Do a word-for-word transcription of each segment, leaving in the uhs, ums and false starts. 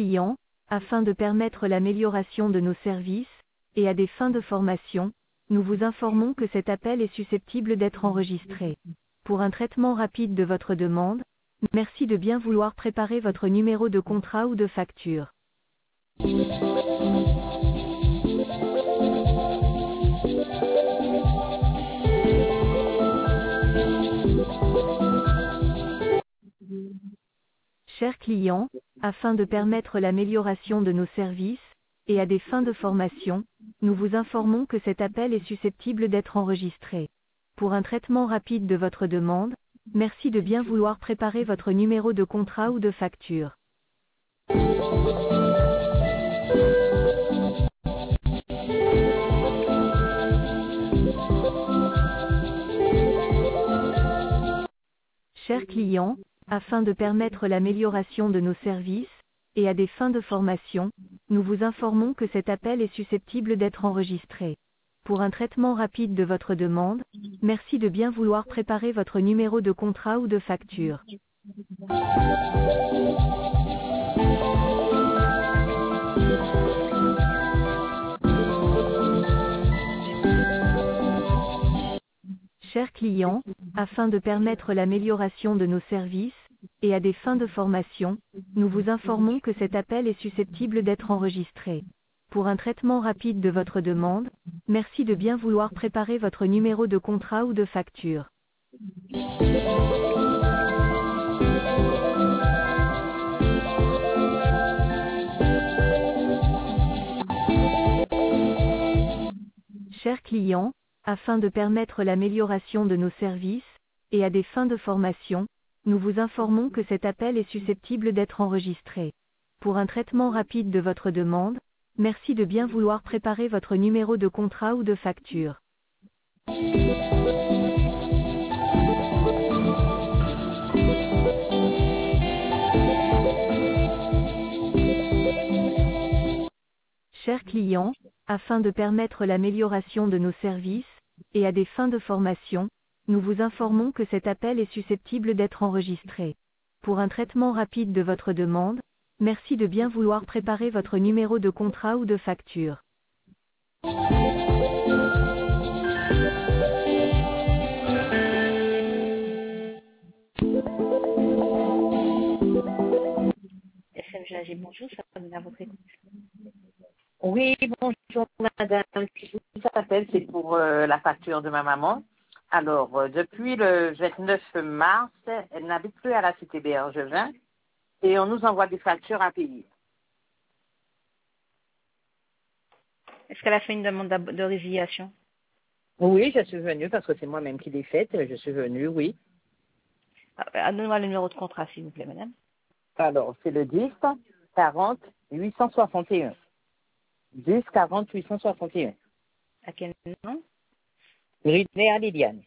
client, afin de permettre l'amélioration de nos services, et à des fins de formation, nous vous informons que cet appel est susceptible d'être enregistré. Pour un traitement rapide de votre demande, merci de bien vouloir préparer votre numéro de contrat ou de facture. Chers clients, afin de permettre l'amélioration de nos services, et à des fins de formation, nous vous informons que cet appel est susceptible d'être enregistré. Pour un traitement rapide de votre demande, merci de bien vouloir préparer votre numéro de contrat ou de facture. Chers clients, afin de permettre l'amélioration de nos services, et à des fins de formation, nous vous informons que cet appel est susceptible d'être enregistré. Pour un traitement rapide de votre demande, merci de bien vouloir préparer votre numéro de contrat ou de facture. Chers clients, afin de permettre l'amélioration de nos services, et à des fins de formation, nous vous informons que cet appel est susceptible d'être enregistré. Pour un traitement rapide de votre demande, merci de bien vouloir préparer votre numéro de contrat ou de facture. Chers clients, afin de permettre l'amélioration de nos services, et à des fins de formation, nous vous informons que cet appel est susceptible d'être enregistré. Pour un traitement rapide de votre demande, merci de bien vouloir préparer votre numéro de contrat ou de facture. Chers clients, afin de permettre l'amélioration de nos services, et à des fins de formation, nous vous informons que cet appel est susceptible d'être enregistré. Pour un traitement rapide de votre demande, merci de bien vouloir préparer votre numéro de contrat ou de facture. S M G A G, bonjour, ça va venir à votre écoute. Oui, bonjour madame. Je vous appelle, c'est pour euh, la facture de ma maman. Alors, euh, depuis le vingt-neuf mars, elle n'habite plus à la cité Bergevin et on nous envoie des factures à payer. Est-ce qu'elle a fait une demande de de résiliation? Oui, je suis venue parce que c'est moi-même qui l'ai faite. Je suis venue, oui. Ah, donnez-moi le numéro de contrat, s'il vous plaît, madame. Alors, c'est le dix quarante huit cent soixante et un. dix quarante huit cent soixante et un. À quel nom? Ridley à Liliane.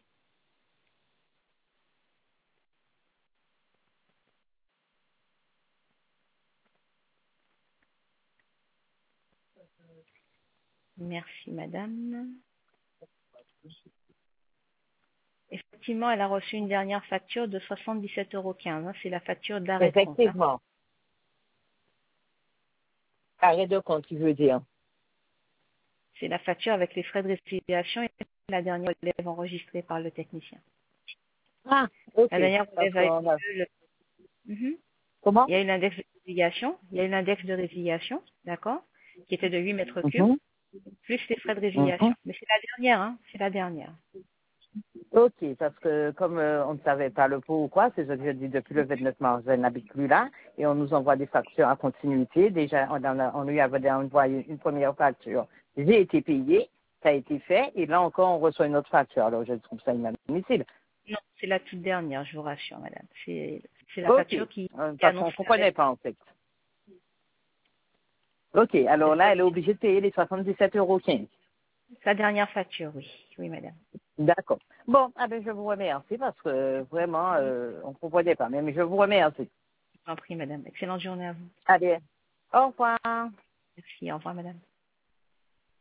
Merci, madame. Effectivement, elle a reçu une dernière facture de soixante-dix-sept euros quinze. Hein. C'est la facture d'arrêt de compte. Hein. Effectivement. Arrêt de compte, tu veux dire. C'est la facture avec les frais de résiliation et la dernière relève enregistrée par le technicien. Ah, ok. La dernière relève a a... eu le... mm-hmm. Comment? Il y a eu l'index de résiliation. Il y a eu l'index de résiliation, d'accord, qui était de huit mètres cubes, Mm-hmm. plus les frais de résiliation. Mm-hmm. Mais c'est la dernière, hein. C'est la dernière. Ok, parce que comme euh, on ne savait pas le pot ou quoi, c'est ce que je dis depuis le vingt-neuf mars, elle n'habite plus là et on nous envoie des factures à continuité. Déjà, on, a, on lui avait envoyé une première facture. J'ai été payé, ça a été fait et là encore on reçoit une autre facture. Alors je trouve ça inadmissible. Non, c'est la toute dernière, je vous rassure, madame. C'est c'est la Ok, facture qui, euh, qui parce qu'on ne annonce comprenait pas en fait. Ok, alors là elle est obligée de payer les soixante-dix-sept euros quinze. la dernière facture, oui. Oui, madame. D'accord. Bon, ah ben je vous remercie parce que vraiment euh, on ne comprenait pas, mais je vous remercie. Je vous en prie, madame. Excellente journée à vous. Allez, au revoir. Merci, au revoir, madame.